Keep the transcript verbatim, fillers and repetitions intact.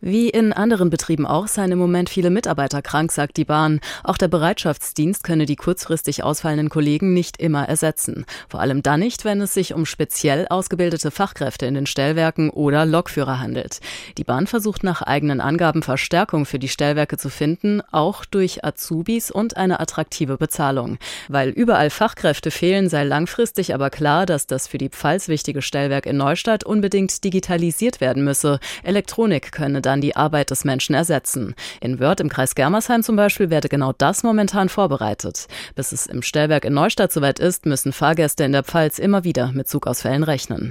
Wie in anderen Betrieben auch seien im Moment viele Mitarbeiter krank, sagt die Bahn. Auch der Bereitschaftsdienst könne die kurzfristig ausfallenden Kollegen nicht immer ersetzen. Vor allem dann nicht, wenn es sich um speziell ausgebildete Fachkräfte in den Stellwerken oder Lokführer handelt. Die Bahn versucht nach eigenen Angaben Verstärkung für die Stellwerke zu finden, auch durch Azubis und eine attraktive Bezahlung. Weil überall Fachkräfte fehlen, sei langfristig aber klar, dass das für die Pfalz wichtige Stellwerk in Neustadt unbedingt digitalisiert werden müsse. Elektronik könne dann die Arbeit des Menschen ersetzen. In Wörth im Kreis Germersheim zum Beispiel werde genau das momentan vorbereitet. Bis es im Stellwerk in Neustadt soweit ist, müssen Fahrgäste in der Pfalz immer wieder mit Zugausfällen rechnen.